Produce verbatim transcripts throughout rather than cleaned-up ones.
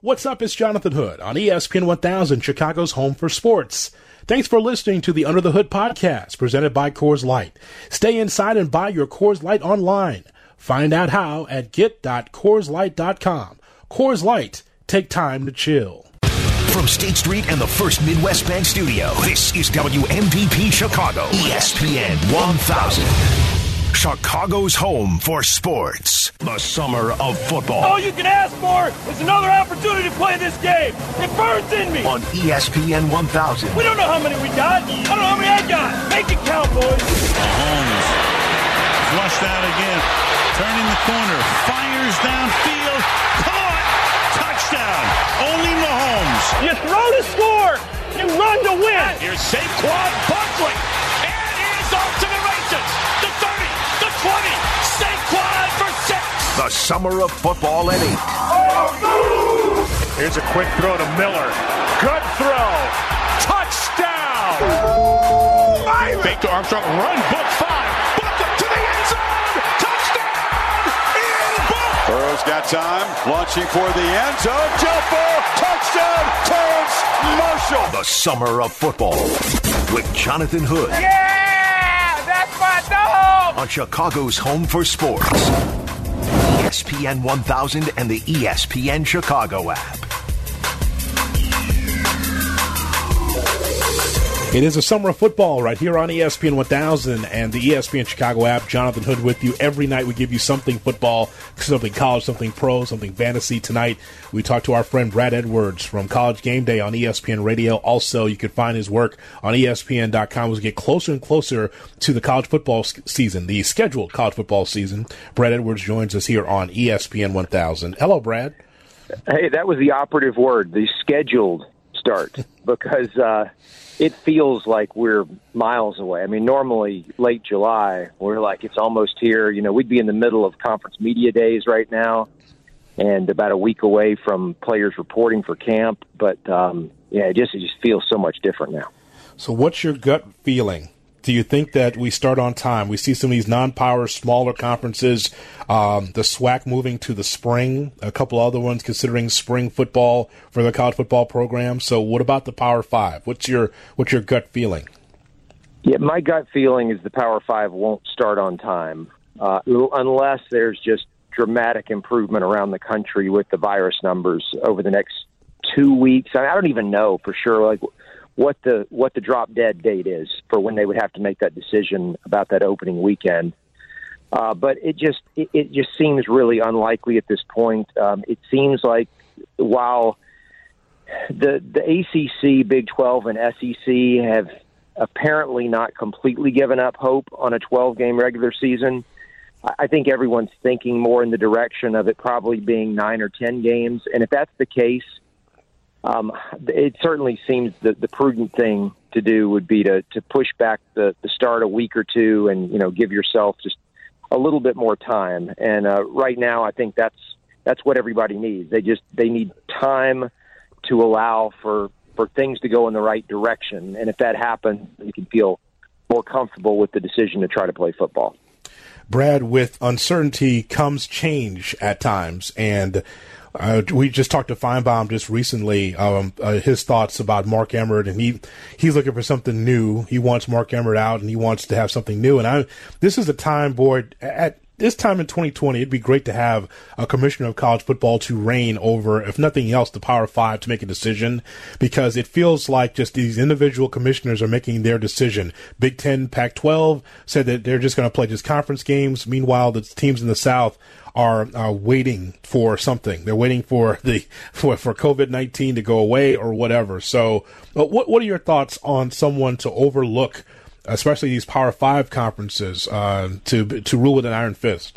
What's up? It's Jonathan Hood on E S P N one thousand, Chicago's home for sports. Thanks for listening to the Under the Hood podcast presented by Coors Light. Stay inside and buy your Coors Light online. Find out how at get dot coors light dot com. Coors Light, take time to chill. From State Street and the First Midwest Bank Studio, this is W M V P Chicago, E S P N one thousand. Chicago's home for sports. The summer of football. All you can ask for is another opportunity to play this game. It burns in me. On E S P N one thousand. We don't know how many we got. I don't know how many I got. Make it count, boys. Mahomes flushed out again. Turning the corner. Fires downfield. Caught. Touchdown. Only Mahomes. You throw to score. You run to win. Here's Saquon Barkley. And he's off to the races. The thirty. The twenty. Saquon for six. The summer of football at eight. Here's a quick throw to Miller. Good throw. Touchdown. Fake to Armstrong. Run. Book five. Book to the end zone. Touchdown. In book. Burrow's got time. Launching for the end zone. Jump ball. Touchdown. Terrence Marshall. The summer of football with Jonathan Hood. Yeah, that's my dog. On Chicago's home for sports. E S P N one thousand and the E S P N Chicago app. It is a summer of football right here on E S P N one thousand and the E S P N Chicago app. Jonathan Hood with you. Every night we give you something football, something college, something pro, something fantasy. Tonight we talk to our friend Brad Edwards from College Game Day on E S P N Radio. Also, you can find his work on E S P N dot com as we get closer and closer to the college football season, the scheduled college football season. Brad Edwards joins us here on E S P N one thousand. Hello, Brad. Hey, that was the operative word, the scheduled start, because uh, it feels like we're miles away. I mean, normally late July, we're like, it's almost here. You know, we'd be in the middle of conference media days right now and about a week away from players reporting for camp. But, um, yeah, it just, it just feels so much different now. So what's your gut feeling? Do you think that we start on time? We see some of these non-power, smaller conferences, um, the SWAC moving to the spring, a couple other ones considering spring football for the college football program. So what about the Power Five? What's your what's your gut feeling? Yeah, my gut feeling is the Power Five won't start on time uh, unless there's just dramatic improvement around the country with the virus numbers over the next two weeks. I, mean, I don't even know for sure, like, what the what the drop dead date is for when they would have to make that decision about that opening weekend. Uh, but it just it, it just seems really unlikely at this point. Um, it seems like while the the A C C, Big twelve, and S E C have apparently not completely given up hope on a twelve-game regular season, I think everyone's thinking more in the direction of it probably being nine or ten games. And if that's the case, Um, it certainly seems that the prudent thing to do would be to, to push back the, the start a week or two and, you know, give yourself just a little bit more time. And uh, right now, I think that's that's what everybody needs. They just they need time to allow for, for things to go in the right direction. And if that happens, you can feel more comfortable with the decision to try to play football. Brad, with uncertainty comes change at times, and Uh, we just talked to Feinbaum just recently, um, uh, his thoughts about Mark Emmert, and he, he's looking for something new. He wants Mark Emmert out, and he wants to have something new. And I, this is a time, boy, at this time in twenty twenty, it'd be great to have a commissioner of college football to reign over, if nothing else, the Power Five to make a decision, because it feels like just these individual commissioners are making their decision. Big Ten, Pac twelve said that they're just going to play just conference games. Meanwhile, the teams in the South are uh, waiting for something. They're waiting for the for, for COVID nineteen to go away or whatever. So uh, what what are your thoughts on someone to overlook, especially these Power Five conferences, uh, to to rule with an iron fist?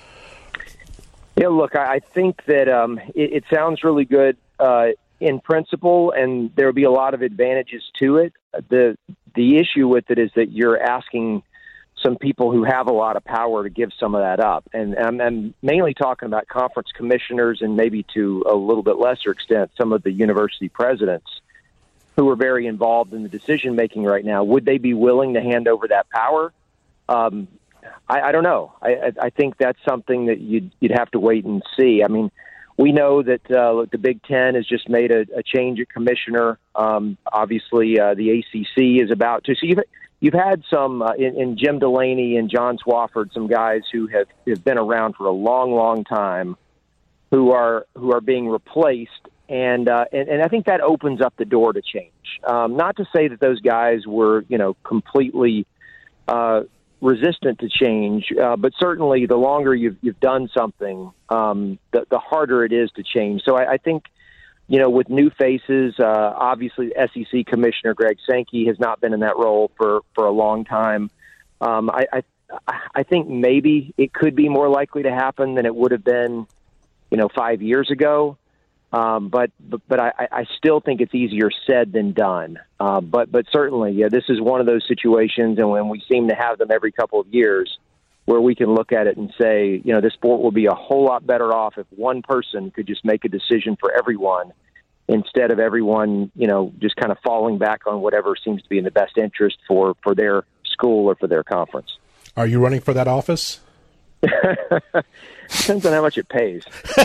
Yeah, look, I think that um, it, it sounds really good uh, in principle, and there will be a lot of advantages to it. The the issue with it is that you're asking some people who have a lot of power to give some of that up. And I'm, I'm mainly talking about conference commissioners and maybe to a little bit lesser extent, some of the university presidents who are very involved in the decision-making right now. Would they be willing to hand over that power? Um, I, I don't know. I, I think that's something that you'd, you'd have to wait and see. I mean, we know that uh, the Big Ten has just made a, a change at commissioner. Um, obviously, uh, the A C C is about to. So you've you've had some uh, in, in Jim Delaney and John Swofford, some guys who have, have been around for a long, long time, who are who are being replaced, and uh, and, and I think that opens up the door to change. Um, not to say that those guys were, you know, completely uh, resistant to change, uh, but certainly the longer you've you've done something, um, the, the harder it is to change. So I, I think, you know, with new faces, uh, obviously S E C Commissioner Greg Sankey has not been in that role for, for a long time. Um, I, I I think maybe it could be more likely to happen than it would have been, you know, five years ago. Um, but but, but I, I still think it's easier said than done. Uh, but but certainly, yeah, this is one of those situations, and when we seem to have them every couple of years, where we can look at it and say, you know, this sport will be a whole lot better off if one person could just make a decision for everyone, instead of everyone, you know, just kind of falling back on whatever seems to be in the best interest for, for their school or for their conference. Are you running for that office? Depends on how much it pays.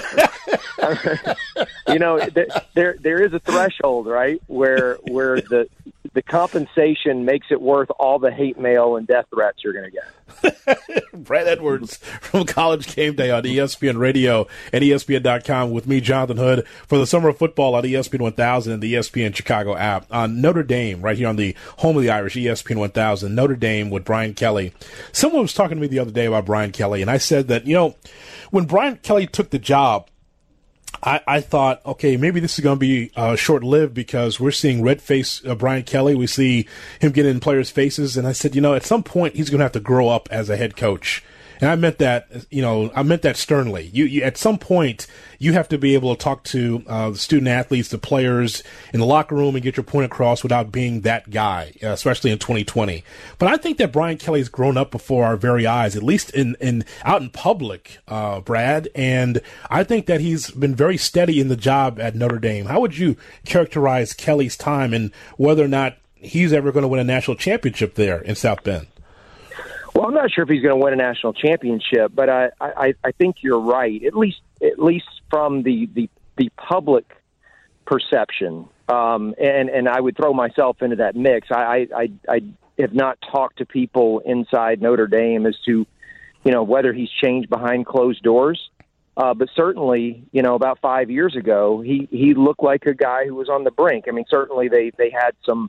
You know, there there is a threshold, right, where where the the compensation makes it worth all the hate mail and death threats you're going to get. Brad Edwards from College Game Day on E S P N Radio and E S P N dot com with me, Jonathan Hood, for the summer of football on E S P N one thousand and the E S P N Chicago app. On Notre Dame, right here on the home of the Irish, E S P N one thousand, Notre Dame with Brian Kelly. Someone was talking to me the other day about Brian Kelly, and I said that, you know, when Brian Kelly took the job, I, I thought, okay, maybe this is going to be uh, short-lived because we're seeing red-face uh, Brian Kelly. We see him get in players' faces. And I said, you know, at some point he's going to have to grow up as a head coach. And I meant that, you know, I meant that sternly. You, you at some point, you have to be able to talk to uh, the student athletes, the players in the locker room, and get your point across without being that guy, uh, especially in twenty twenty. But I think that Brian Kelly's grown up before our very eyes, at least in, in out in public, uh, Brad. And I think that he's been very steady in the job at Notre Dame. How would you characterize Kelly's time and whether or not he's ever going to win a national championship there in South Bend? Well, I'm not sure if he's going to win a national championship, but I, I, I think you're right. At least, at least from the, the, the public perception, um, and and I would throw myself into that mix. I, I I have not talked to people inside Notre Dame as to, you know, whether he's changed behind closed doors. Uh, but certainly, you know, about five years ago, he he looked like a guy who was on the brink. I mean, certainly they they had some.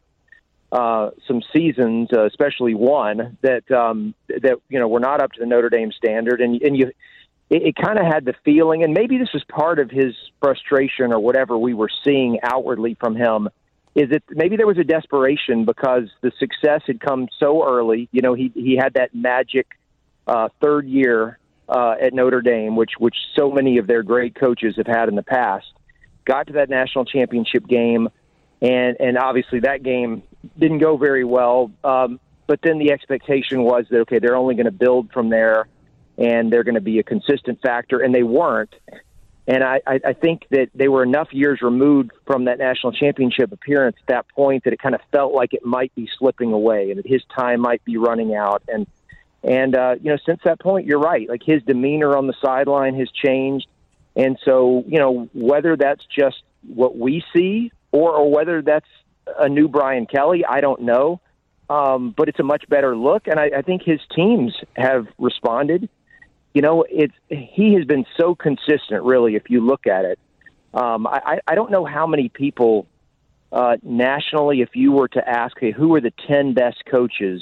Uh, some seasons, uh, especially one that um, that you know were not up to the Notre Dame standard, and and you, it, it kind of had the feeling, and maybe this was part of his frustration or whatever we were seeing outwardly from him, is that maybe there was a desperation because the success had come so early. You know, he he had that magic uh, third year uh, at Notre Dame, which which so many of their great coaches have had in the past. Got to that national championship game, and and obviously that game didn't go very well, um, but then the expectation was that, okay, they're only going to build from there, and they're going to be a consistent factor, and they weren't. And I, I think that they were enough years removed from that national championship appearance at that point that it kind of felt like it might be slipping away and that his time might be running out. And, and uh, you know, since that point, you're right. Like, his demeanor on the sideline has changed. And so, you know, whether that's just what we see or, or whether that's a new Brian Kelly, I don't know. Um, but it's a much better look, and I, I think his teams have responded. You know, it's he has been so consistent, really, if you look at it. Um, I, I don't know how many people uh, nationally, if you were to ask, hey, who are the ten best coaches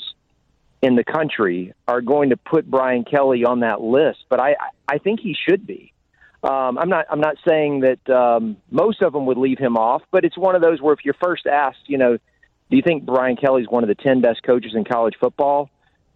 in the country, are going to put Brian Kelly on that list, but I, I think he should be. Um, I'm not. I'm not saying that um, most of them would leave him off, but it's one of those where if you're first asked, you know, do you think Brian Kelly's one of the ten best coaches in college football?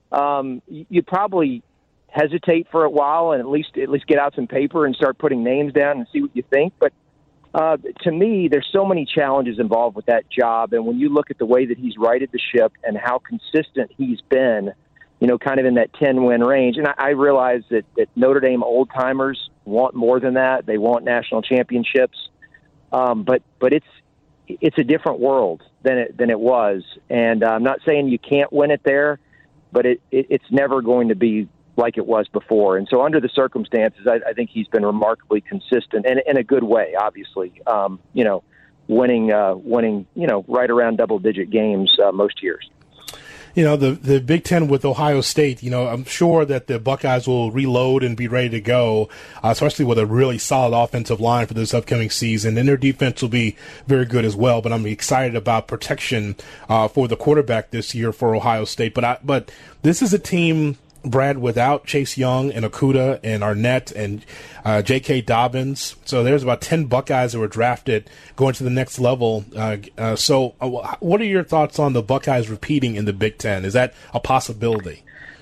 Um, you'd probably hesitate for a while and at least at least get out some paper and start putting names down and see what you think. But uh, to me, there's so many challenges involved with that job, and when you look at the way that he's righted the ship and how consistent he's been, you know, kind of in that ten-win range. And I, I realize that, that Notre Dame old-timers want more than that. They want national championships. Um, but but it's it's a different world than it than it was. And I'm not saying you can't win it there, but it, it it's never going to be like it was before. And so under the circumstances, I, I think he's been remarkably consistent and in a good way, obviously, um, you know, winning, uh, winning, you know, right around double digit games uh, most years. You know, the, the Big Ten with Ohio State, you know, I'm sure that the Buckeyes will reload and be ready to go, uh, especially with a really solid offensive line for this upcoming season. And their defense will be very good as well. But I'm excited about protection uh, for the quarterback this year for Ohio State. But I, but this is a team, Brad, without Chase Young and Okudah and Arnett and uh, J K. Dobbins. So there's about ten Buckeyes that were drafted going to the next level. Uh, uh, so uh, what are your thoughts on the Buckeyes repeating in the Big Ten? Is that a possibility?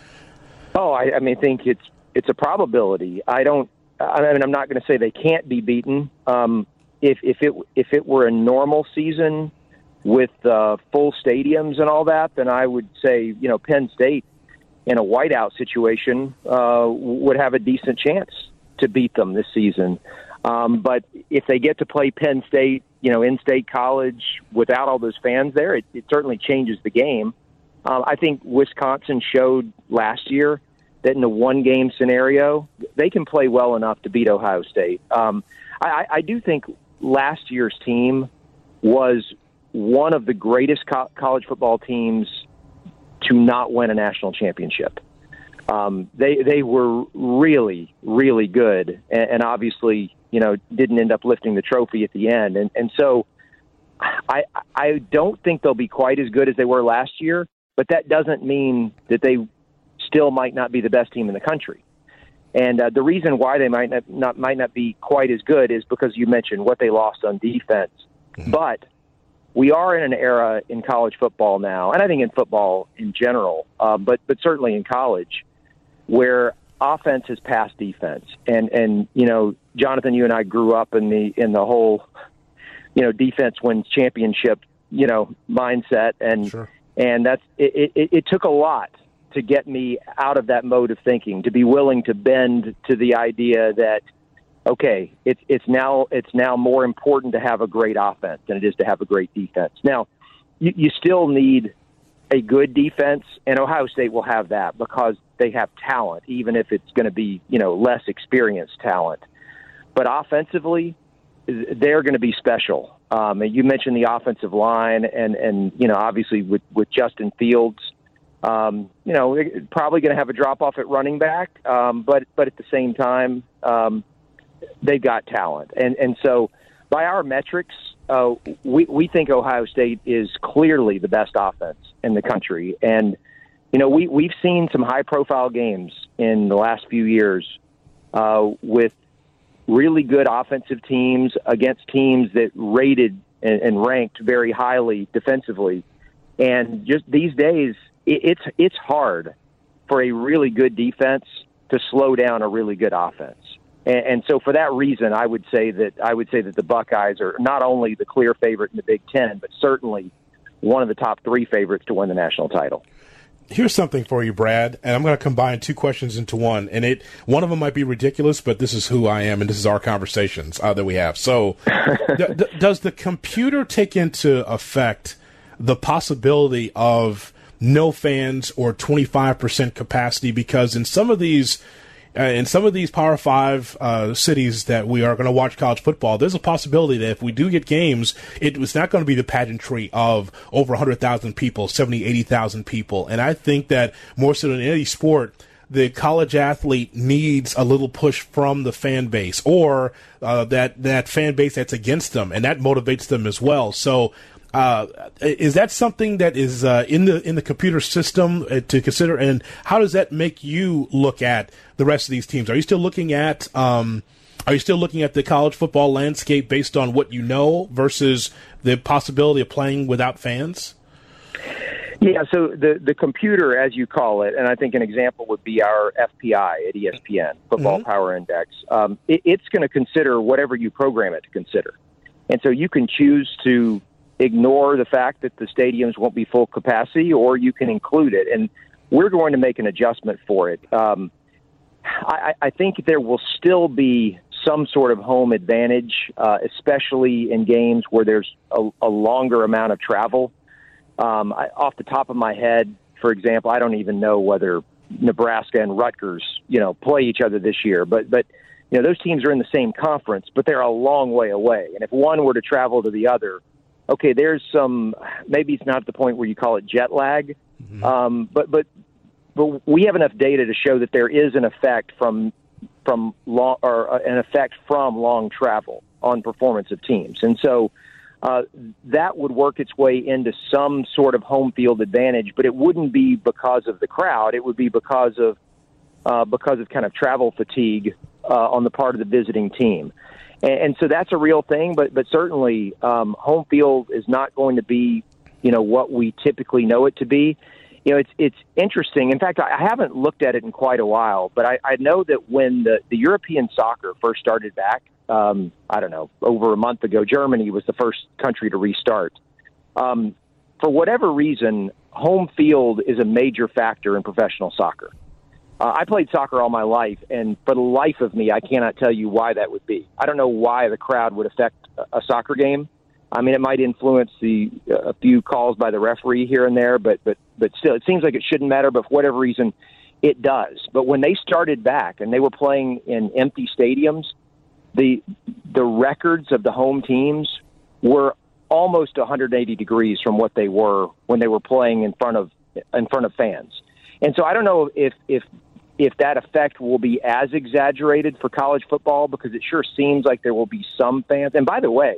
Oh, I, I mean, I think it's it's a probability. I don't. I mean, I'm not going to say they can't be beaten. Um, if if it if it were a normal season with uh, full stadiums and all that, then I would say, you know, Penn State in a whiteout situation uh, would have a decent chance to beat them this season. Um, but if they get to play Penn State, you know, in-state college without all those fans there, it, it certainly changes the game. Um, I think Wisconsin showed last year that in a one-game scenario, they can play well enough to beat Ohio State. Um, I, I do think last year's team was one of the greatest co- college football teams to not win a national championship. Um, they they were really, really good, and, and obviously, you know, didn't end up lifting the trophy at the end. And and so I I don't think they'll be quite as good as they were last year, but that doesn't mean that they still might not be the best team in the country. And uh, the reason why they might not, not might not be quite as good is because you mentioned what they lost on defense. Mm-hmm. But we are in an era in college football now, and I think in football in general, uh, but but certainly in college, where offense has passed defense. And and you know, Jonathan, you and I grew up in the in the whole, you know, defense wins championship, you know, mindset, and sure. and that's it, it. It took a lot to get me out of that mode of thinking, to be willing to bend to the idea that, okay, it's it's now it's now more important to have a great offense than it is to have a great defense. Now, you, you still need a good defense, and Ohio State will have that because they have talent, even if it's going to be, you know, less experienced talent. But offensively, they're going to be special. Um, and you mentioned the offensive line, and and you know, obviously with with Justin Fields, um, you know, probably going to have a drop off at running back, um, but but at the same time. Um, They've got talent. And and so by our metrics, uh, we, we think Ohio State is clearly the best offense in the country. And, you know, we, we've seen some high-profile games in the last few years uh, with really good offensive teams against teams that rated and, and ranked very highly defensively. And just these days, it, it's it's hard for a really good defense to slow down a really good offense. And so for that reason, I would say that I would say that the Buckeyes are not only the clear favorite in the Big Ten, but certainly one of the top three favorites to win the national title. Here's something for you, Brad, and I'm going to combine two questions into one. And it one of them might be ridiculous, but this is who I am, and this is our conversations uh, that we have. So d- d- does the computer take into effect the possibility of no fans or twenty-five percent capacity? Because in some of these Uh, in some of these Power Five uh, cities that we are going to watch college football, there's a possibility that if we do get games, it, it's not going to be the pageantry of over one hundred thousand people, seventy, eighty thousand people. And I think that more so than any sport, the college athlete needs a little push from the fan base or uh, that, that fan base that's against them, and that motivates them as well. So Uh, is that something that is uh, in the in the computer system uh, to consider, and how does that make you look at the rest of these teams? Are you still looking at um, are you still looking at the college football landscape based on what you know versus the possibility of playing without fans? Yeah, so the the computer, as you call it, and I think an example would be our F P I at E S P N, Football mm-hmm. Power Index. Um, it, it's going to consider whatever you program it to consider, and so you can choose to ignore the fact that the stadiums won't be full capacity, or you can include it. And we're going to make an adjustment for it. Um, I, I think there will still be some sort of home advantage, uh, especially in games where there's a, a longer amount of travel. Um, I, off the top of my head, for example, I don't even know whether Nebraska and Rutgers, you know, play each other this year. But, but you know, those teams are in the same conference, but they're a long way away. And if one were to travel to the other, okay, there's some, maybe it's not at the point where you call it jet lag, mm-hmm. um, but, but, but we have enough data to show that there is an effect from, from long, or an effect from long travel on performance of teams. And so, Uh, that would work its way into some sort of home field advantage, but it wouldn't be because of the crowd. It would be because of uh, because of kind of travel fatigue uh, on the part of the visiting team, and, and so that's a real thing. But but certainly, um, home field is not going to be, you know, what we typically know it to be. You know, it's it's interesting. In fact, I haven't looked at it in quite a while, but I, I know that when the, the European soccer first started back, um, I don't know, over a month ago, Germany was the first country to restart. Um, for whatever reason, home field is a major factor in professional soccer. Uh, I played soccer all my life, and for the life of me, I cannot tell you why that would be. I don't know why the crowd would affect a, a soccer game. I mean, it might influence the uh, a few calls by the referee here and there, but but but still, it seems like it shouldn't matter. But for whatever reason, it does. But when they started back and they were playing in empty stadiums, the the records of the home teams were almost one hundred eighty degrees from what they were when they were playing in front of in front of fans. And so I don't know if if if that effect will be as exaggerated for college football, because it sure seems like there will be some fans. And by the way,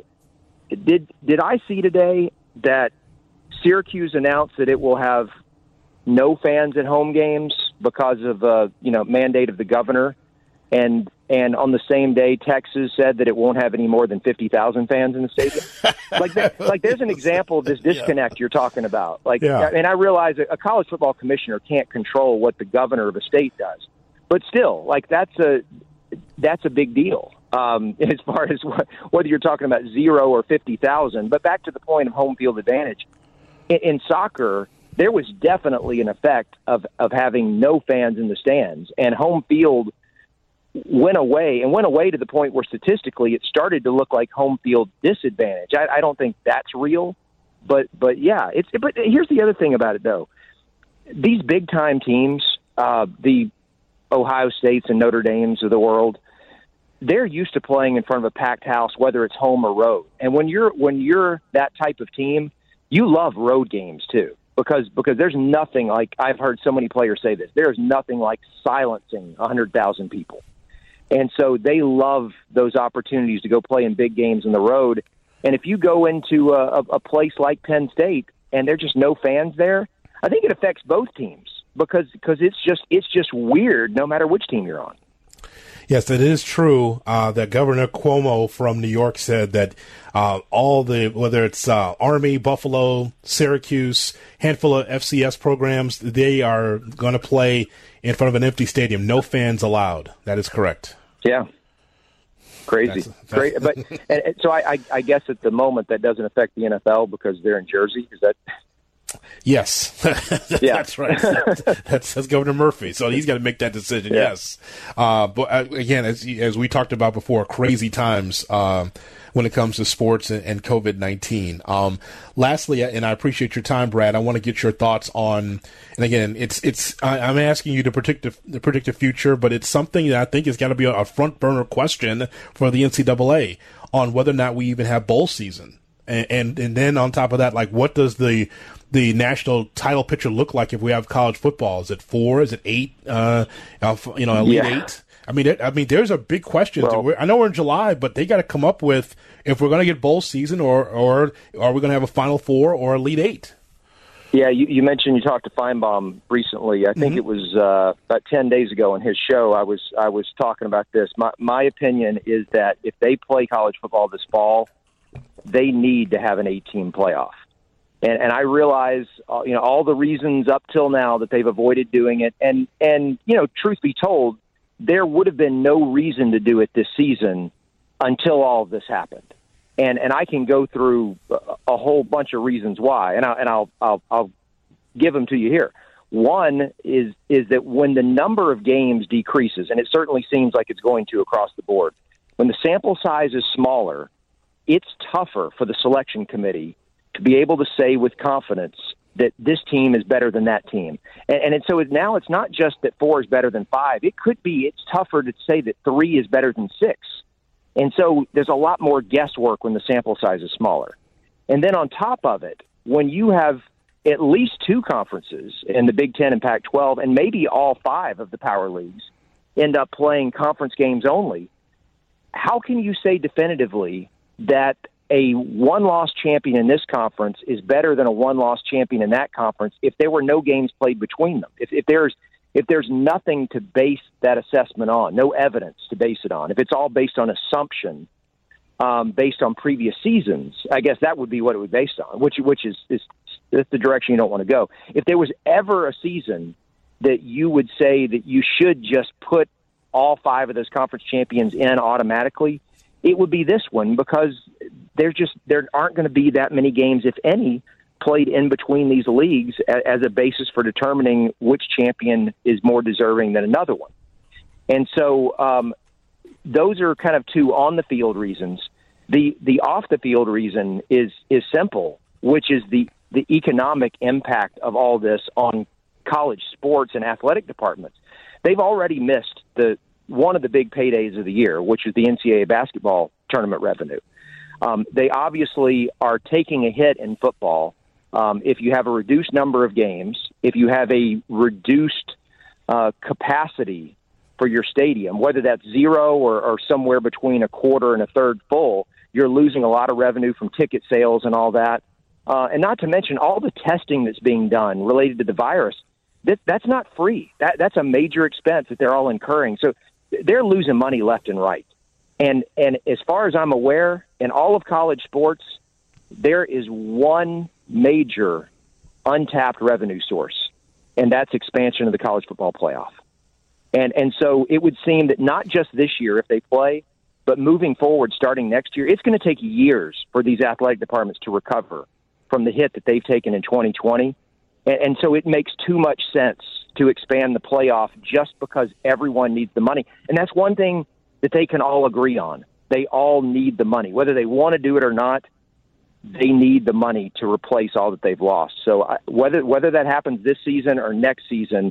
Did did I see today that Syracuse announced that it will have no fans at home games because of uh, you know mandate of the governor, and and on the same day Texas said that it won't have any more than fifty thousand fans in the stadium. like that, like there's an example of this disconnect yeah. you're talking about. Like, yeah. and I realize a college football commissioner can't control what the governor of a state does, but still, like that's a that's a big deal. Um, as far as what, whether you're talking about zero or fifty thousand. But back to the point of home field advantage. In, in soccer, there was definitely an effect of, of having no fans in the stands. And home field went away, and went away to the point where statistically it started to look like home field disadvantage. I, I don't think that's real. But, but yeah, it's. But here's the other thing about it, though. These big-time teams, uh, the Ohio States and Notre Dames of the world, they're used to playing in front of a packed house, whether it's home or road. And when you're when you're that type of team, you love road games too, because because there's nothing like, I've heard so many players say this, there's nothing like silencing one hundred thousand people. And so they love those opportunities to go play in big games on the road. And if you go into a, a place like Penn State and there's just no fans there, I think it affects both teams, because because it's just it's just weird no matter which team you're on. Yes, it is true uh, that Governor Cuomo from New York said that uh, all the, whether it's uh, Army, Buffalo, Syracuse, handful of F C S programs, they are going to play in front of an empty stadium. No fans allowed. That is correct. Yeah. Crazy. That's, that's, Great. But and, and so I, I, I guess at the moment that doesn't affect the N F L because they're in Jersey. Is that... Yes, yeah. That's right. That's, that's Governor Murphy, so he's got to make that decision. Yeah. Yes, uh, but uh, again, as as we talked about before, crazy times uh, when it comes to sports and, and COVID nineteen. Um, lastly, and I appreciate your time, Brad. I want to get your thoughts on. And again, it's it's I, I'm asking you to predict the, to predict the future, but it's something that I think has got to be a, a front burner question for the N C double A on whether or not we even have bowl season. And, and and then on top of that, like, what does the the national title picture look like if we have college football? Is it four? Is it eight? Uh, you know, Elite yeah. Eight. I mean, it, I mean, there's a big question. Well, I know we're in July, but they got to come up with if we're going to get bowl season, or or are we going to have a Final Four or Elite Eight? Yeah, you, you mentioned you talked to Feinbaum recently. I think mm-hmm. it was uh, about ten days ago on his show. I was I was talking about this. My my opinion is that if they play college football this fall, they need to have an eight-team playoff. And, and I realize, uh, you know, all the reasons up till now that they've avoided doing it. And, and, you know, truth be told, there would have been no reason to do it this season until all of this happened. And, and I can go through a, a whole bunch of reasons why, and, I, and I'll, I'll, I'll give them to you here. One is, is that when the number of games decreases, and it certainly seems like it's going to across the board, when the sample size is smaller, it's tougher for the selection committee to be able to say with confidence that this team is better than that team. And, and it, so it, now it's not just that four is better than five. It could be it's tougher to say that three is better than six. And so there's a lot more guesswork when the sample size is smaller. And then on top of it, when you have at least two conferences in the Big Ten and Pac twelve, and maybe all five of the power leagues end up playing conference games only, how can you say definitively that a one-loss champion in this conference is better than a one-loss champion in that conference if there were no games played between them? If, if there's if there's nothing to base that assessment on, no evidence to base it on, if it's all based on assumption, um, based on previous seasons, I guess that would be what it would be based on, which which is, is that's the direction you don't want to go. If there was ever a season that you would say that you should just put all five of those conference champions in automatically, it would be this one, because there just there aren't going to be that many games, if any, played in between these leagues as a basis for determining which champion is more deserving than another one. And so um, those are kind of two on-the-field reasons. The the off-the-field reason is is simple, which is the, the economic impact of all this on college sports and athletic departments. They've already missed the one of the big paydays of the year, which is the N C double A basketball tournament revenue. Um, they obviously are taking a hit in football. Um, if you have a reduced number of games, if you have a reduced uh, capacity for your stadium, whether that's zero or, or somewhere between a quarter and a third full, you're losing a lot of revenue from ticket sales and all that. Uh, and not to mention all the testing that's being done related to the virus. That, that's not free. That, that's a major expense that they're all incurring. So they're losing money left and right. And and as far as I'm aware, in all of college sports, there is one major untapped revenue source, and that's expansion of the college football playoff. And and so it would seem that not just this year if they play, but moving forward starting next year, it's going to take years for these athletic departments to recover from the hit that they've taken in twenty twenty. And, and so it makes too much sense to expand the playoff just because everyone needs the money. And that's one thing that they can all agree on. They all need the money. Whether they want to do it or not, they need the money to replace all that they've lost. So I, whether whether that happens this season or next season,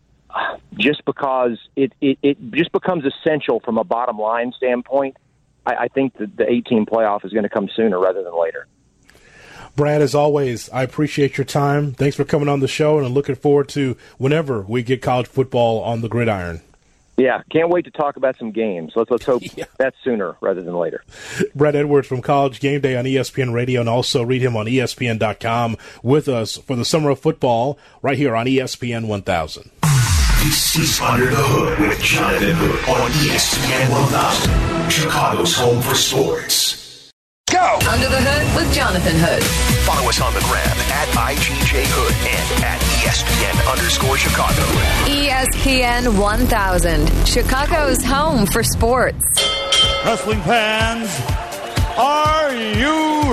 just because it, it, it just becomes essential from a bottom line standpoint, I, I think that the eighteen playoff is going to come sooner rather than later. Brad, as always, I appreciate your time. Thanks for coming on the show, and I'm looking forward to whenever we get college football on the gridiron. Yeah, can't wait to talk about some games. Let's let's hope yeah. that's sooner rather than later. Brad Edwards from College Game Day on E S P N Radio, and also read him on E S P N dot com with us for the summer of football right here on E S P N one thousand. This is Under the Hood with Jonathan Hood on E S P N one thousand, Chicago's home for sports. Go! Under the Hood with Jonathan Hood. Follow us on the gram at I G J Hood and at E S P N underscore Chicago. E S P N one thousand, Chicago's home for sports. Wrestling fans, are you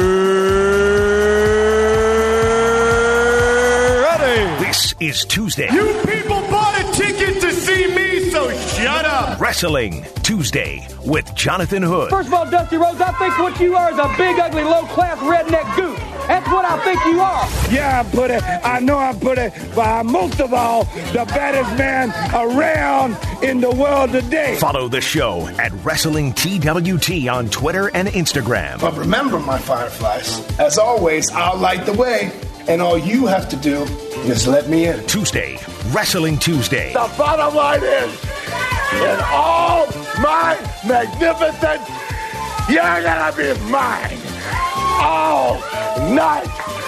ready? This is Tuesday. You people bought a ticket to see me, so shut up. Wrestling Tuesday with Jonathan Hood. First of all, Dusty Rhodes, I think what you are is a big, ugly, low-class redneck goose. That's what I think you are. Yeah, I put it. I know I put it. But I'm most of all the baddest man around in the world today. Follow the show at Wrestling T W T on Twitter and Instagram. But remember, my fireflies, as always, I'll light the way. And all you have to do is let me in. Tuesday, Wrestling Tuesday. The bottom line is, in all my magnificence, you're gonna be mine all night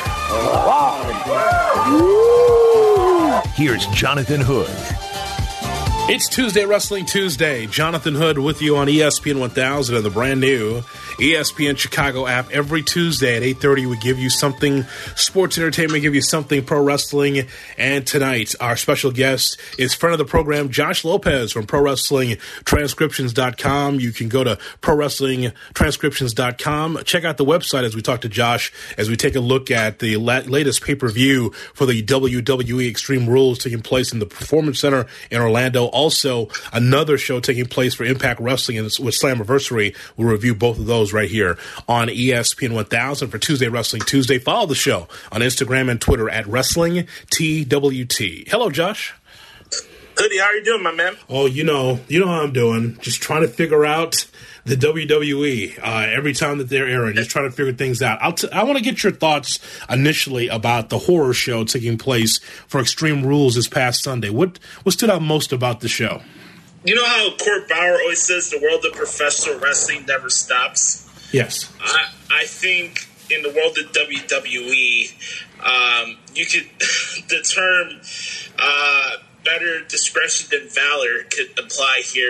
long. Woo! Here's Jonathan Hood. It's Tuesday, Wrestling Tuesday. Jonathan Hood with you on E S P N one thousand and the brand new E S P N Chicago app. Every Tuesday at eight thirty, we give you something sports entertainment, give you something pro wrestling. And tonight, our special guest is friend of the program, Josh Lopez from Pro Wrestling Transcriptions dot com. You can go to Pro Wrestling Transcriptions dot com. Check out the website as we talk to Josh, as we take a look at the la- latest pay-per-view for the W W E Extreme Rules taking place in the Performance Center in Orlando Also, another show taking place for Impact Wrestling and with Slammiversary. We'll review both of those right here on E S P N one thousand for Tuesday Wrestling Tuesday. Follow the show on Instagram and Twitter at Wrestling T W T. Hello, Josh. Hoodie, how are you doing, my man? Oh, you know, you know how I'm doing. Just trying to figure out the W W E uh, every time that they're airing. Just trying to figure things out. I'll t- I want to get your thoughts initially about the horror show taking place for Extreme Rules this past Sunday. What what stood out most about the show? You know how Court Bauer always says the world of professional wrestling never stops? Yes. I, I think in the world of W W E, um, you could the term uh, better discretion than valor could apply here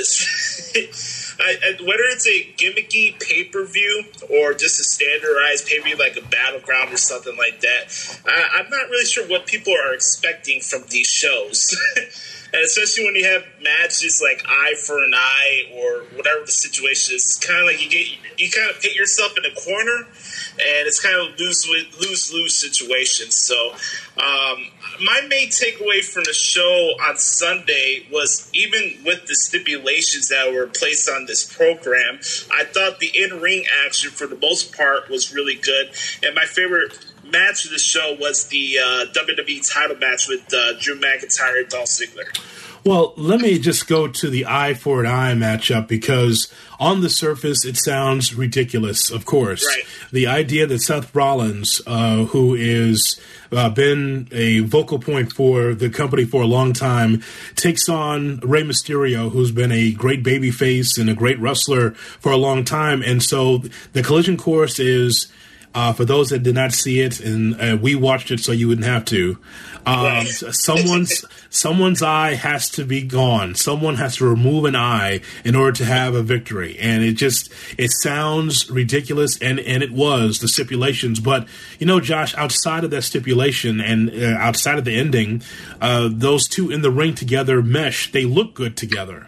because I, I, whether it's a gimmicky pay-per-view or just a standardized pay-per-view like a Battleground or something like that, I, I'm not really sure what people are expecting from these shows. And especially when you have matches like eye for an eye or whatever the situation is, it's kind of like you get you kind of put yourself in a corner, and it's kind of lose lose lose situation. So, um, my main takeaway from the show on Sunday was even with the stipulations that were placed on this program, I thought the in ring action for the most part was really good, and my favorite match of the show was the uh, W W E title match with uh, Drew McIntyre and Dolph Ziggler. Well, let me just go to the eye for an eye matchup because on the surface it sounds ridiculous, of course. Right. The idea that Seth Rollins, uh, who is uh, been a vocal point for the company for a long time, takes on Rey Mysterio, who's been a great babyface and a great wrestler for a long time. And so the collision course is... Uh, for those that did not see it, and uh, we watched it so you wouldn't have to, um, right. someone's someone's eye has to be gone. Someone has to remove an eye in order to have a victory. And it just, it sounds ridiculous, and, and it was, the stipulations. But, you know, Josh, outside of that stipulation and uh, outside of the ending, uh, those two in the ring together mesh. They look good together.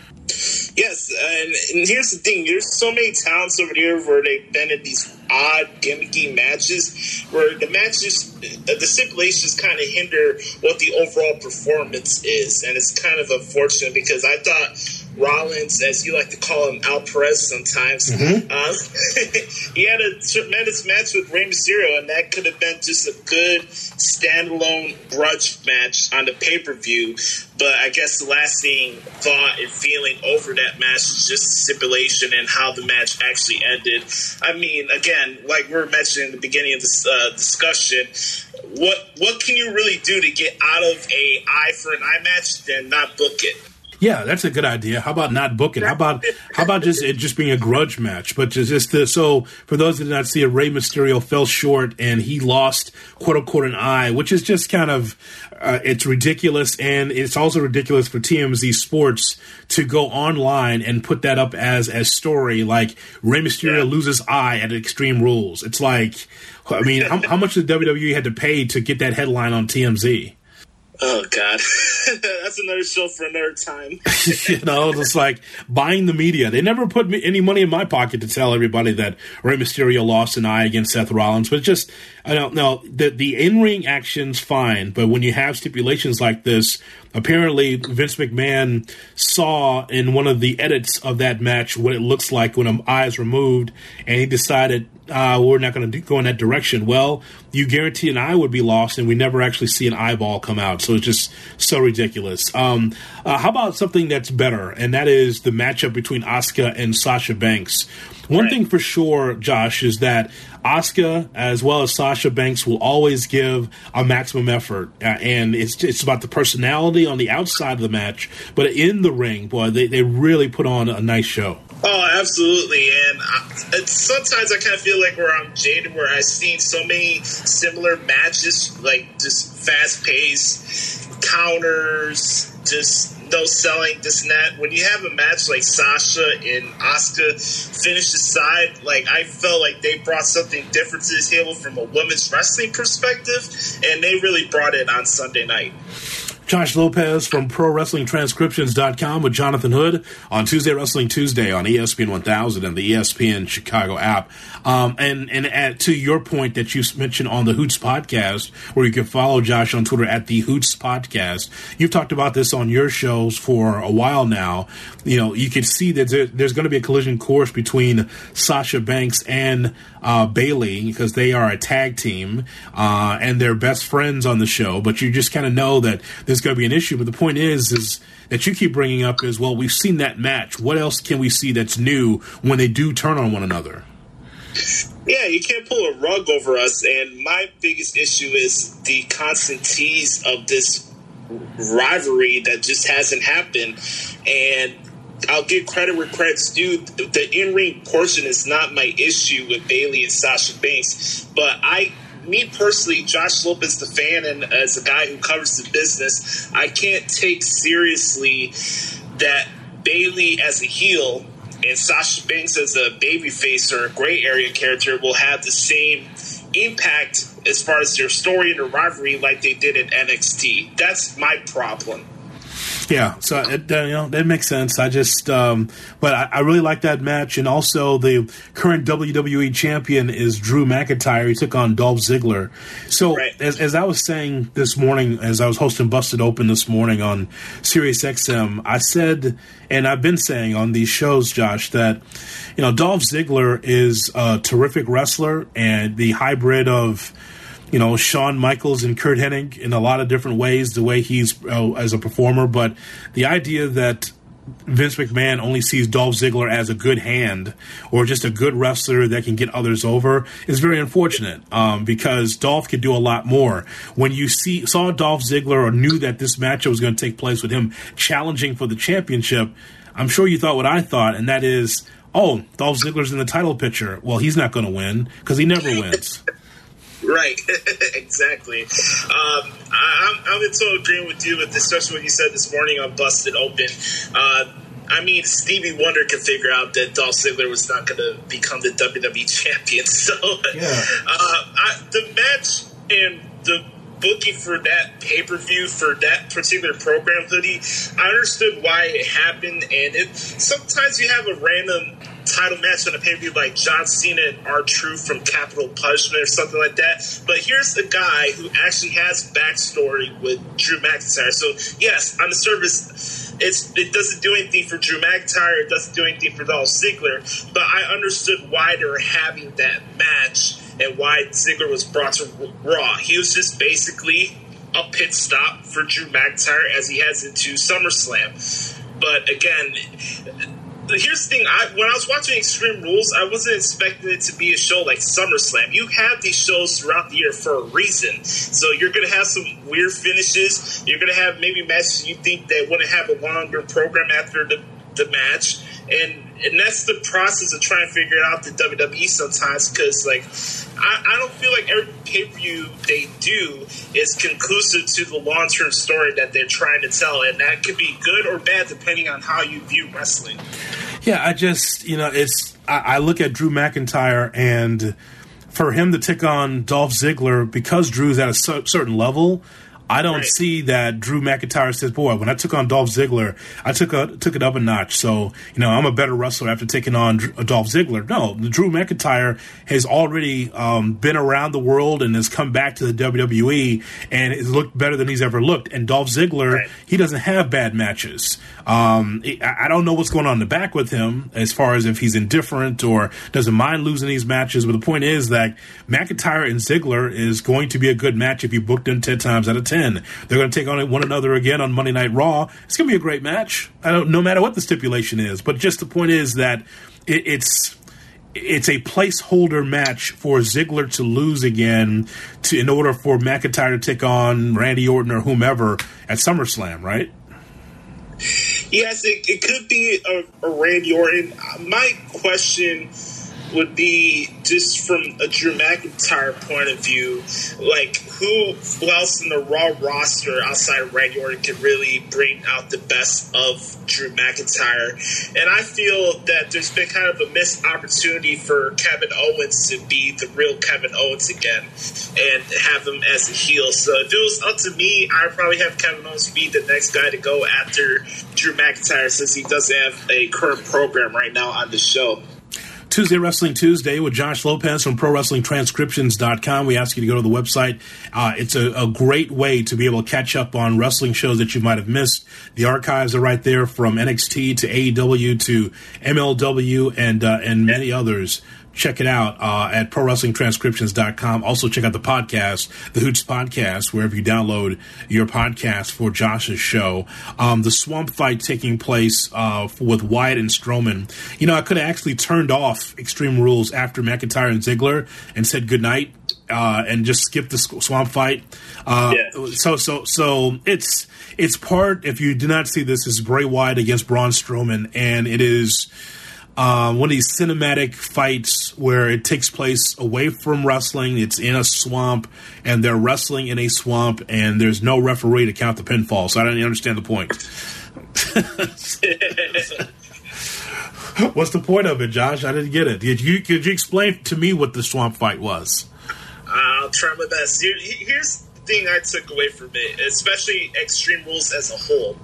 Yes, and, and here's the thing. There's so many talents over there where they've been in these odd, gimmicky matches where the matches, the stipulations kind of hinder what the overall performance is. And it's kind of unfortunate because I thought Rollins, as you like to call him, Al Perez sometimes, mm-hmm. uh, he had a tremendous match with Rey Mysterio, and that could have been just a good standalone grudge match on the pay-per-view. But I guess the lasting thought and feeling over that match is just the stipulation and how the match actually ended. I mean, again, like we were mentioning in the beginning of this uh, discussion, what what can you really do to get out of a eye for an eye match than not book it? Yeah, that's a good idea. How about not book it? How about how about just it just being a grudge match? But just, just the, so for those that did not see it, Rey Mysterio fell short and he lost quote unquote an eye, which is just kind of uh, it's ridiculous, and it's also ridiculous for T M Z Sports to go online and put that up as as story like Rey Mysterio yeah. loses eye at Extreme Rules. It's like, I mean, how, how much did W W E had to pay to get that headline on T M Z? Oh, God. That's another show for another time. You know, it's like buying the media. They never put me, any money in my pocket to tell everybody that Rey Mysterio lost an eye against Seth Rollins. But just, I don't know, the, the in-ring action's fine. But when you have stipulations like this, apparently Vince McMahon saw in one of the edits of that match what it looks like when an eye is removed, and he decided, uh, we're not going to go in that direction. Well, you guarantee an eye would be lost, and we never actually see an eyeball come out. So it's just so ridiculous. Um, uh, how about something that's better, and that is the matchup between Asuka and Sasha Banks. One right. thing for sure, Josh, is that Asuka as well as Sasha Banks will always give a maximum effort, uh, and it's it's about the personality on the outside of the match, but in the ring, boy, they, they really put on a nice show. Oh, absolutely. And I, it's, sometimes I kind of feel like where I'm jaded, where I've seen so many similar matches, like just fast-paced counters, just no selling, this and that. When you have a match like Sasha and Asuka finish aside, like I felt like they brought something different to the table from a women's wrestling perspective, and they really brought it on Sunday night. Josh Lopez from Pro Wrestling Transcriptions dot com with Jonathan Hood on Tuesday Wrestling Tuesday on E S P N one thousand and the E S P N Chicago app. Um, and and at, to your point that you mentioned on the Hoots podcast, where you can follow Josh on Twitter at the Hoots podcast, you've talked about this on your shows for a while now. You know, you can see that there, there's going to be a collision course between Sasha Banks and uh, Bayley because they are a tag team uh, and they're best friends on the show. But you just kind of know that there's going to be an issue. But the point is, is that you keep bringing up is, well, we've seen that match. What else can we see that's new when they do turn on one another? Yeah, you can't pull a rug over us. And my biggest issue is the constant tease of this rivalry that just hasn't happened. And I'll give credit where credit's due. The in-ring portion is not my issue with Bayley and Sasha Banks. But I... Me personally, Josh Lopez, the fan, and as a guy who covers the business, I can't take seriously that Bayley as a heel and Sasha Banks as a babyface or a gray area character will have the same impact as far as their story and their rivalry like they did in N X T. That's my problem. Yeah, so it, uh, you know that makes sense. I just, um, but I, I really like that match, and also the current W W E champion is Drew McIntyre. He took on Dolph Ziggler. So right. as, as I was saying this morning, as I was hosting Busted Open this morning on Sirius X M, I said, and I've been saying on these shows, Josh, that you know Dolph Ziggler is a terrific wrestler and the hybrid of, you know, Shawn Michaels and Kurt Hennig in a lot of different ways, the way he's uh, as a performer. But the idea that Vince McMahon only sees Dolph Ziggler as a good hand or just a good wrestler that can get others over is very unfortunate um, because Dolph can do a lot more. When you see saw Dolph Ziggler or knew that this matchup was going to take place with him challenging for the championship, I'm sure you thought what I thought, and that is, oh, Dolph Ziggler's in the title picture. Well, he's not going to win because he never wins. Right, exactly. Um, I, I'm, I'm in total agreement with you, with especially what you said this morning on Busted Open. Uh, I mean, Stevie Wonder could figure out that Dolph Ziggler was not going to become the W W E champion. So, yeah. uh, I, the match and the booking for that pay-per-view for that particular program, Hoodie, I understood why it happened. And it, sometimes you have a random title match on a pay-per-view like John Cena and R-Truth from Capital Punishment or something like that. But here's a guy who actually has backstory with Drew McIntyre. So, yes, on the surface, it's, it doesn't do anything for Drew McIntyre. It doesn't do anything for Dolph Ziggler. But I understood why they were having that match and why Ziggler was brought to Raw. He was just basically a pit stop for Drew McIntyre as he heads into SummerSlam. But, again, here's the thing. I, when I was watching Extreme Rules, I wasn't expecting it to be a show like SummerSlam. You have these shows throughout the year for a reason. So you're going to have some weird finishes. You're going to have maybe matches you think they wouldn't have a longer program after the, the match. And and that's the process of trying to figure out the W W E sometimes, because like I, I don't feel like every pay-per-view they do is conclusive to the long-term story that they're trying to tell, and that could be good or bad depending on how you view wrestling. Yeah, I just, you know, it's I, I look at Drew McIntyre, and for him to take on Dolph Ziggler, because Drew's at a c- certain level, I don't right. see that Drew McIntyre says, boy, when I took on Dolph Ziggler, I took a, took it up a notch. So, you know, I'm a better wrestler after taking on Dolph Ziggler. No, Drew McIntyre has already um, been around the world and has come back to the W W E and has looked better than he's ever looked. And Dolph Ziggler, right. he doesn't have bad matches. Um, I don't know what's going on in the back with him as far as if he's indifferent or doesn't mind losing these matches. But the point is that McIntyre and Ziggler is going to be a good match if you book them ten times out of ten. They're going to take on one another again on Monday Night Raw. It's going to be a great match. I don't, no matter what the stipulation is. But just the point is that it, it's it's a placeholder match for Ziggler to lose again to in order for McIntyre to take on Randy Orton or whomever at SummerSlam, right? Yes, it, it could be a, a Randy Orton. My question would be just from a Drew McIntyre point of view, like who, who else in the Raw roster outside of Randy Orton could really bring out the best of Drew McIntyre? And I feel that there's been kind of a missed opportunity for Kevin Owens to be the real Kevin Owens again and have him as a heel. So if it was up to me, I'd probably have Kevin Owens be the next guy to go after Drew McIntyre, since he doesn't have a current program right now on the show. Tuesday Wrestling Tuesday with Josh Lopez from Pro Wrestling Transcriptions dot com. We ask you to go to the website. Uh, it's a, a great way to be able to catch up on wrestling shows that you might have missed. The archives are right there, from N X T to A E W to M L W and uh, and many others. Check it out uh, at Pro Wrestling Transcriptions dot com. Also, check out the podcast, the Hoots Podcast, wherever you download your podcast for Josh's show. Um, the swamp fight taking place uh, with Wyatt and Strowman. You know, I could have actually turned off Extreme Rules after McIntyre and Ziggler and said goodnight uh, and just skipped the swamp fight. Uh, yeah. So, so, so it's it's part. If you do not see this, is Bray Wyatt against Braun Strowman, and it is. Uh, one of these cinematic fights where it takes place away from wrestling. It's in a swamp, and they're wrestling in a swamp, and there's no referee to count the pinfall. So I don't even understand the point. What's the point of it, Josh? I didn't get it. Did you, could you explain to me what the swamp fight was? I'll try my best. Here, here's the thing I took away from it, especially Extreme Rules as a whole.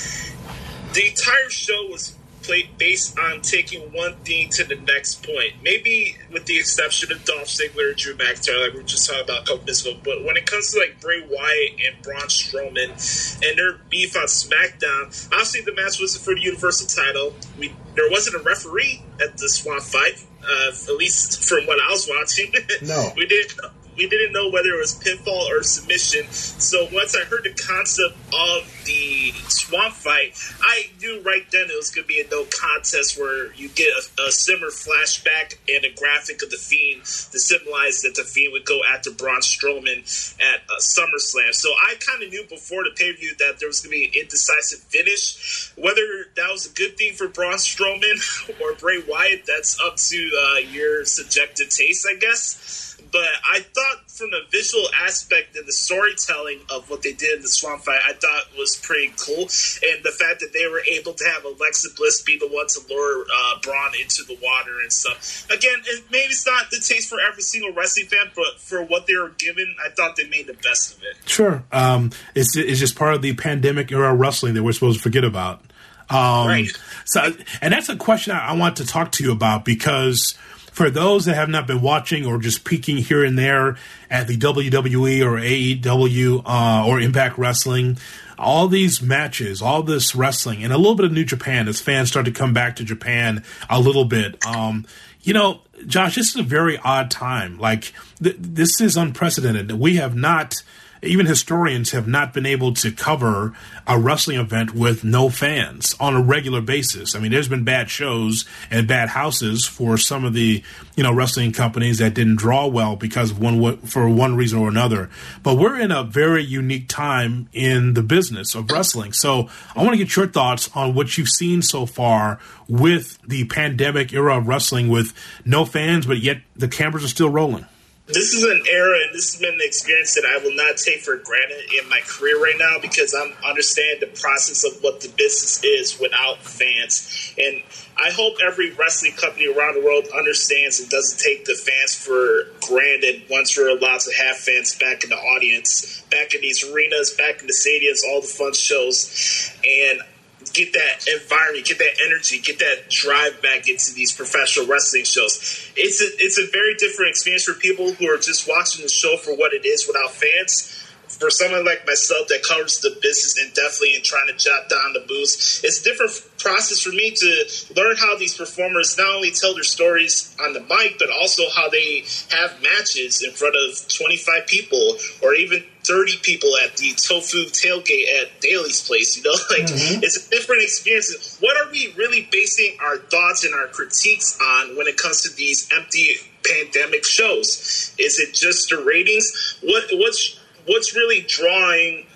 The entire show was based on taking one thing to the next point. Maybe with the exception of Dolph Ziggler and Drew McIntyre, like we were just talking about a couple minutes ago. But when it comes to like Bray Wyatt and Braun Strowman and their beef on SmackDown, obviously the match wasn't for the Universal title. We there wasn't a referee at the swamp fight, uh, at least from what I was watching. No, we didn't. We didn't know whether it was pinfall or submission. So once I heard the concept of the swamp fight, I knew right then it was going to be a no contest where you get a, a similar flashback and a graphic of the Fiend to symbolize that the Fiend would go after Braun Strowman at uh, SummerSlam. So I kind of knew before the pay-per-view that there was going to be an indecisive finish. Whether that was a good thing for Braun Strowman or Bray Wyatt, that's up to uh, your subjective taste, I guess. But I thought from the visual aspect and the storytelling of what they did in the swamp fight, I thought was pretty cool. And the fact that they were able to have Alexa Bliss be the one to lure uh, Braun into the water and stuff. Again, it, maybe it's not the taste for every single wrestling fan, but for what they were given, I thought they made the best of it. Sure. Um, it's, it's just part of the pandemic era wrestling that we're supposed to forget about. Um, right. So, and that's a question I, I want to talk to you about, because for those that have not been watching or just peeking here and there at the W W E or A E W uh, or Impact Wrestling, all these matches, all this wrestling, and a little bit of New Japan as fans start to come back to Japan a little bit. Um, you know, Josh, this is a very odd time. Like, th- this is unprecedented. We have not... Even historians have not been able to cover a wrestling event with no fans on a regular basis. I mean, there's been bad shows and bad houses for some of the, you know, wrestling companies that didn't draw well because of one for one reason or another. But we're in a very unique time in the business of wrestling. So I want to get your thoughts on what you've seen so far with the pandemic era of wrestling with no fans, but yet the cameras are still rolling. This is an era, and this has been an experience that I will not take for granted in my career right now, because I'm understanding the process of what the business is without fans. And I hope every wrestling company around the world understands and doesn't take the fans for granted once we're allowed to have fans back in the audience, back in these arenas, back in the stadiums, all the fun shows. And get that environment, get that energy, get that drive back into these professional wrestling shows. It's a, it's a very different experience for people who are just watching the show for what it is without fans. For someone like myself that covers the business and definitely in trying to jot down the booths, it's a different process for me to learn how these performers not only tell their stories on the mic, but also how they have matches in front of twenty-five people or even thirty people at the Tofu tailgate at Daly's place. You know, like mm-hmm. It's a different experience. What are we really basing our thoughts and our critiques on when it comes to these empty pandemic shows? Is it just the ratings? What what's What's really drawing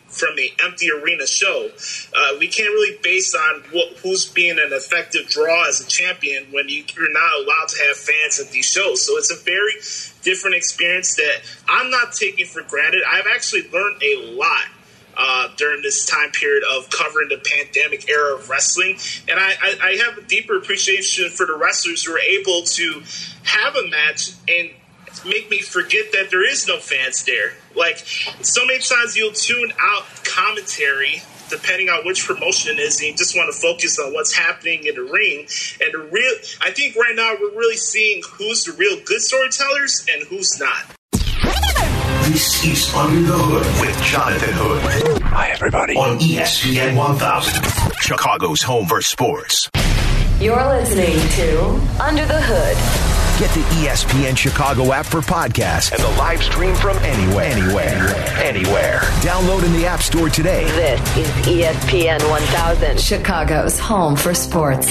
from the empty arena show. Uh, we can't really base on what, who's being an effective draw as a champion when you, you're not allowed to have fans at these shows. So it's a very different experience that I'm not taking for granted. I've actually learned a lot uh, during this time period of covering the pandemic era of wrestling. And I, I, I have a deeper appreciation for the wrestlers who are able to have a match and make me forget that there is no fans there. Like, so many times you'll tune out commentary depending on which promotion it is, and you just want to focus on what's happening in the ring. And the real, I think right now we're really seeing who's the real good storytellers and who's not. This is Under the Hood with Jonathan Hood. Hi, everybody. On E S P N one thousand, Chicago's home for sports. You're listening to Under the Hood. Get the E S P N Chicago app for podcasts and the live stream from anywhere. Anywhere. Anywhere. Download in the App Store today. This is E S P N one thousand, Chicago's home for sports.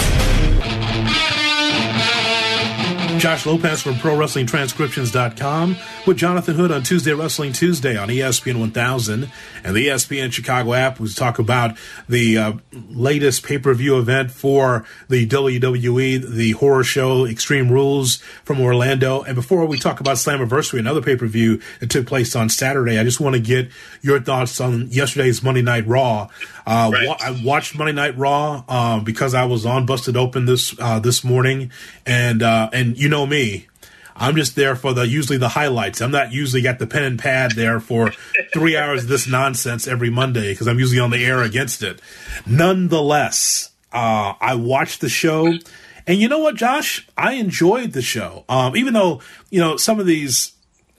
Josh Lopez from Pro Wrestling Transcriptions dot com with Jonathan Hood on Tuesday Wrestling Tuesday on E S P N one thousand and the E S P N Chicago app. We talk about the uh, latest pay-per-view event for the W W E, the horror show Extreme Rules from Orlando. And before we talk about Slammiversary, another pay-per-view that took place on Saturday, I just want to get your thoughts on yesterday's Monday Night Raw. Uh, right. wa- I watched Monday Night Raw um, because I was on Busted Open this uh, this morning, and uh, and you know me, I'm just there for the usually the highlights. I'm not usually got the pen and pad there for three hours of this nonsense every Monday because I'm usually on the air against it. Nonetheless, uh, I watched the show, and you know what, Josh? I enjoyed the show, um, even though you know some of these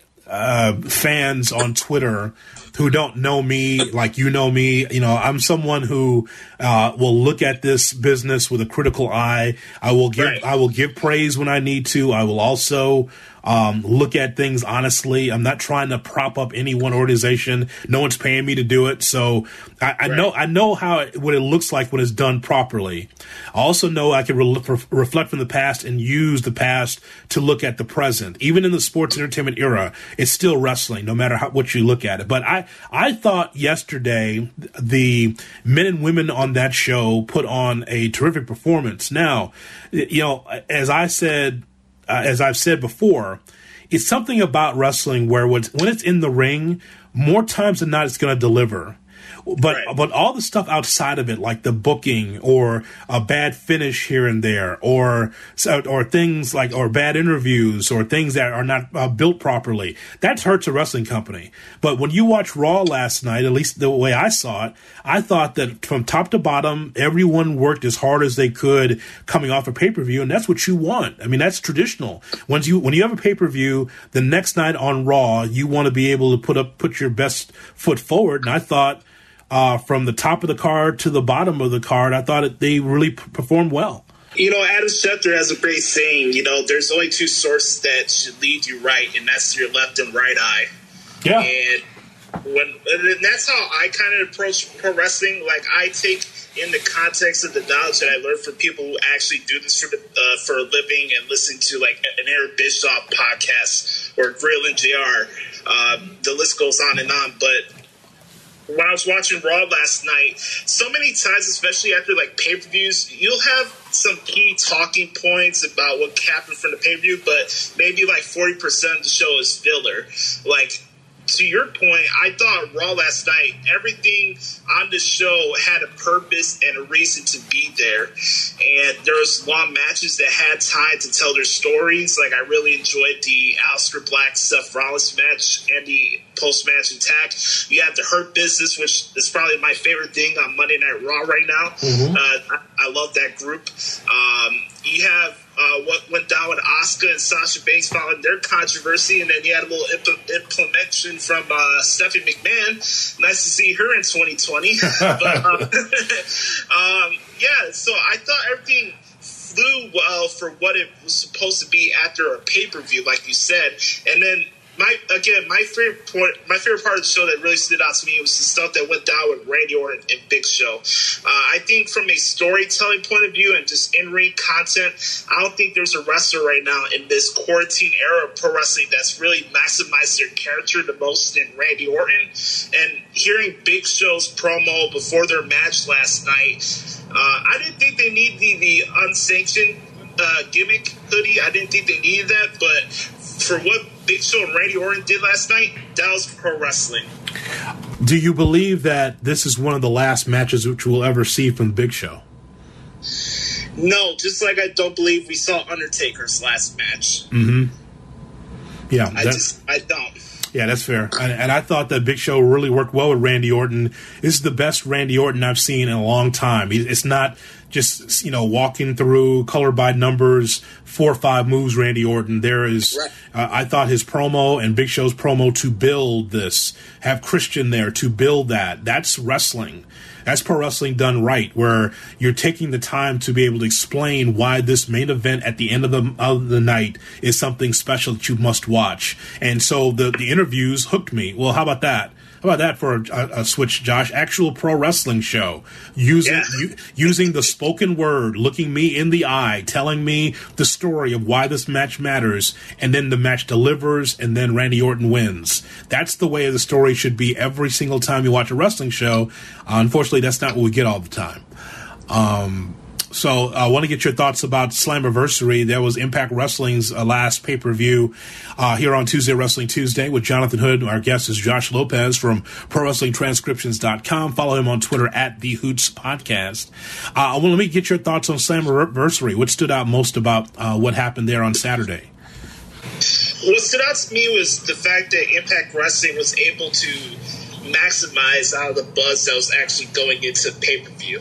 uh, fans on Twitter who don't know me like you know me. You know, I'm someone who uh, will look at this business with a critical eye. I will give right. I will give praise when I need to. I will also um, look at things honestly. I'm not trying to prop up any one organization. No one's paying me to do it. So I, I right. know I know how it, what it looks like when it's done properly. I also know I can re- re- reflect from the past and use the past to look at the present. Even in the sports entertainment era, it's still wrestling, no matter how, what you look at it. But I I thought yesterday the men and women on that show put on a terrific performance. Now, you know, as I said, uh, as I've said before, it's something about wrestling where when it's, when it's in the ring, more times than not, it's going to deliver. But right. but all the stuff outside of it, like the booking or a bad finish here and there, or or things like or bad interviews or things that are not uh, built properly, that hurts a wrestling company. But when you watch Raw last night, at least the way I saw it, I thought that from top to bottom, everyone worked as hard as they could coming off a pay-per-view, and that's what you want. I mean, that's traditional. Once you when you have a pay-per-view, the next night on Raw, you want to be able to put up put your best foot forward, and I thought. Uh, from the top of the card to the bottom of the card, I thought it, they really p- performed well. You know, Adam Schefter has a great saying, you know, there's only two sources that should lead you right, and that's your left and right eye. Yeah. And when and that's how I kind of approach pro wrestling. Like, I take in the context of the knowledge that I learned from people who actually do this for the, uh, for a living and listen to, like, an Eric Bischoff podcast or Grilling J R. Um, the list goes on and on, but when I was watching Raw last night, so many times, especially after like pay-per-views, you'll have some key talking points about what happened from the pay-per-view, but maybe like forty percent of the show is filler. Like, to your point, I thought Raw last night, everything on the show had a purpose and a reason to be there. And there was long matches that had time to tell their stories. Like, I really enjoyed the Aleister Black Seth Rollins match and the post-match attack. You have the Hurt Business, which is probably my favorite thing on Monday Night Raw right now. Mm-hmm. Uh, I, I love that group. Um, you have Uh, what went down with Asuka and Sasha Banks following their controversy, and then you had a little impl- implementation from uh, Stephanie McMahon. Nice to see her in twenty twenty. but, um, um, yeah, so I thought everything flew well for what it was supposed to be after a pay-per-view, like you said. And then my again, my favorite part, my favorite part of the show that really stood out to me was the stuff that went down with Randy Orton and Big Show. Uh, I think from a storytelling point of view and just in-ring content, I don't think there's a wrestler right now in this quarantine era of pro wrestling that's really maximized their character the most than Randy Orton. And hearing Big Show's promo before their match last night, uh, I didn't think they needed the, the unsanctioned uh, gimmick hoodie. I didn't think they needed that, but for what Big Show and Randy Orton did last night, that was pro wrestling. Do you believe that this is one of the last matches which we'll ever see from Big Show? No, just like I don't believe we saw Undertaker's last match. Mm-hmm. Yeah, I just I don't. Yeah, that's fair. And, and I thought that Big Show really worked well with Randy Orton. This is the best Randy Orton I've seen in a long time. It's not just, you know, walking through color by numbers, four or five moves, Randy Orton. There is, right. uh, I thought his promo and Big Show's promo to build this, have Christian there to build that. That's wrestling. That's pro wrestling done right, where you're taking the time to be able to explain why this main event at the end of the of the night is something special that you must watch. And so the, the interviews hooked me. Well, how about that? How about that for a, a switch, Josh? Actual pro wrestling show. Using yeah. u, using the spoken word, looking me in the eye, telling me the story of why this match matters, and then the match delivers, and then Randy Orton wins. That's the way the story should be every single time you watch a wrestling show. Uh, unfortunately, that's not what we get all the time. Um... So I uh, want to get your thoughts about Slammiversary. There was Impact Wrestling's uh, last pay-per-view uh, here on Tuesday Wrestling Tuesday with Jonathan Hood. Our guest is Josh Lopez from Pro Wrestling Transcriptions dot com. Follow him on Twitter at The Hoots Podcast. Uh, well, let me get your thoughts on Slammiversary. What stood out most about uh, what happened there on Saturday? What stood out to me was the fact that Impact Wrestling was able to maximize out of the buzz that was actually going into pay-per-view.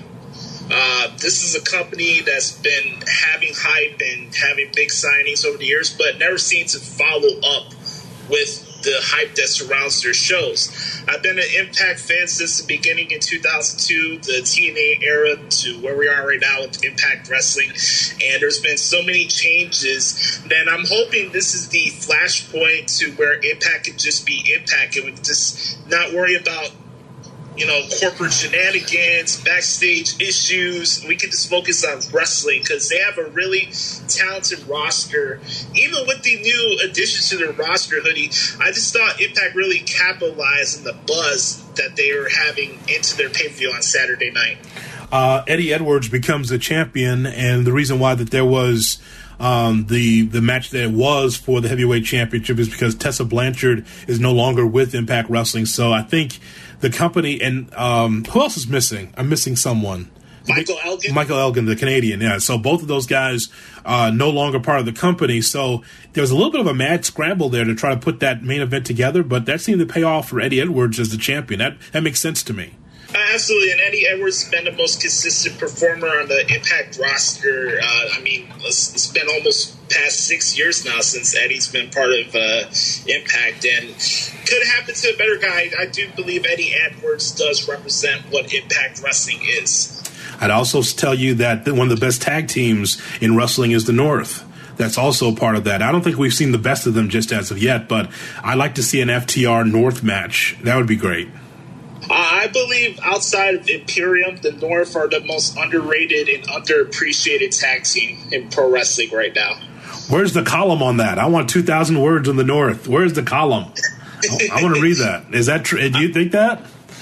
Uh, this is a company that's been having hype and having big signings over the years, but never seems to follow up with the hype that surrounds their shows. I've been an Impact fan since the beginning in two thousand two, the T N A era, to where we are right now with Impact Wrestling, and there's been so many changes that I'm hoping this is the flashpoint to where Impact can just be Impact and we can just not worry about, you know, corporate shenanigans, backstage issues. We can just focus on wrestling because they have a really talented roster. Even with the new addition to their roster, Hoodie, I just thought Impact really capitalized on the buzz that they were having into their pay-per-view on Saturday night. Uh, Eddie Edwards becomes the champion, and the reason why that there was Um, the the match that it was for the heavyweight championship is because Tessa Blanchard is no longer with Impact Wrestling. So I think the company and um, who else is missing? I'm missing someone. Michael Elgin. Michael Elgin, the Canadian, yeah. So both of those guys uh, no longer part of the company. So there was a little bit of a mad scramble there to try to put that main event together, but that seemed to pay off for Eddie Edwards as the champion. That that makes sense to me. Uh, absolutely, and Eddie Edwards has been the most consistent performer on the Impact roster. Uh, I mean, it's, it's been almost past six years now since Eddie's been part of uh, Impact, and could happen to a better guy. I do believe Eddie Edwards does represent what Impact Wrestling is. I'd also tell you that one of the best tag teams in wrestling is the North. That's also part of that. I don't think we've seen the best of them just as of yet, but I'd like to see an F T R North match. That would be great. Uh, I believe outside of Imperium, the North are the most underrated and underappreciated tag team in pro wrestling right now. Where's the column on that? I want two thousand words on the North. Where's the column? I, I want to read that. Is that true? Do you think that?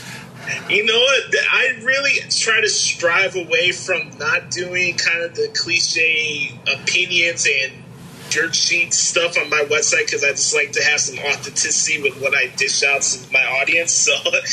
You know what? I really try to strive away from not doing kind of the cliche opinions and dirt sheet stuff on my website because I just like to have some authenticity with what I dish out to my audience. So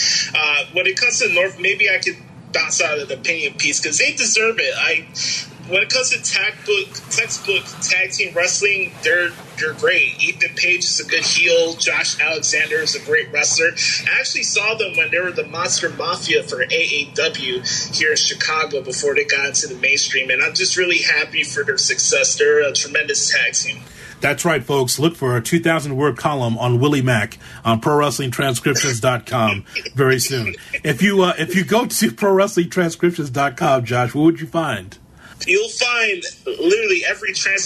uh, when it comes to North, maybe I could bounce out an opinion piece because they deserve it. I when it comes to textbook textbook tag team wrestling, they're they're great. Ethan Page is a good heel. Josh Alexander is a great wrestler. I actually saw them when they were the Monster Mafia for A A W here in Chicago before they got into the mainstream, and I'm just really happy for their success. They're a tremendous tag team. That's right, folks. Look for a two thousand word column on Willie Mack on Pro Wrestling Transcriptions dot com very soon. If you uh, if you go to Pro Wrestling Transcriptions dot com, Josh, what would you find? You'll find literally every trans-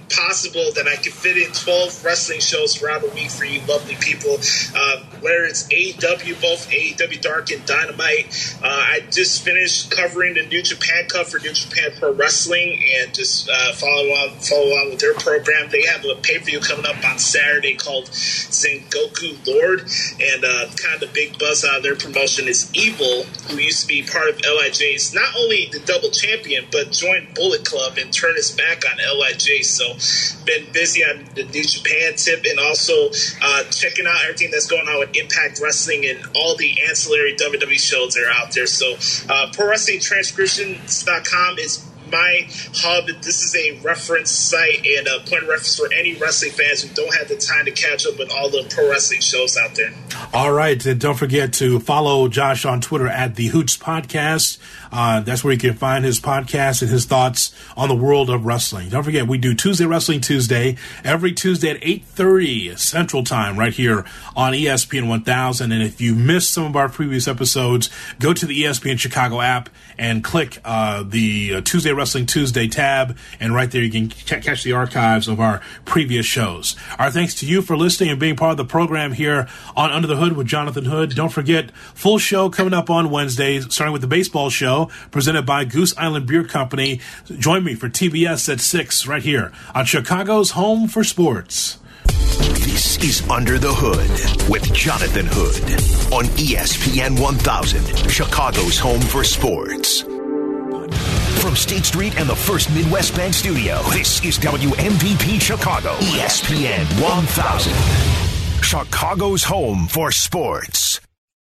possible that I can fit in twelve wrestling shows throughout the week for you lovely people. Uh, whether it's A E W, both A E W Dark and Dynamite. Uh, I just finished covering the New Japan Cup for New Japan Pro Wrestling, and just uh, follow on follow on with their program. They have a pay-per-view coming up on Saturday called Sengoku Lord, and uh, kind of the big buzz out of their promotion is Evil, who used to be part of L I J's, not only the double champion, but joined Bullet Club and turned his back on L I J. So been busy on the New Japan tip, and also uh, checking out everything that's going on with Impact Wrestling and all the ancillary W W E shows that are out there. So uh, Pro Wrestling Transcriptions dot com is my hub. This is a reference site and a point of reference for any wrestling fans who don't have the time to catch up with all the pro wrestling shows out there. All right, and don't forget to follow Josh on Twitter at the Hoots Podcast. Uh, that's where you can find his podcast and his thoughts on the world of wrestling. Don't forget, we do Tuesday Wrestling Tuesday every Tuesday at eight thirty Central Time right here on E S P N one thousand. And if you missed some of our previous episodes, go to the E S P N Chicago app and click uh, the uh, Tuesday Wrestling Tuesday tab, and right there you can c- catch the archives of our previous shows. Our thanks to you for listening and being part of the program here on Under the Hood with Jonathan Hood. Don't forget, full show coming up on Wednesday, starting with the baseball show presented by Goose Island Beer Company. Join me for T B S at six right here on Chicago's Home for Sports. This is Under the Hood with Jonathan Hood on E S P N one thousand, Chicago's Home for Sports. From State Street and the First Midwest Bank Studio, this is W M V P Chicago, E S P N one thousand, Chicago's Home for Sports.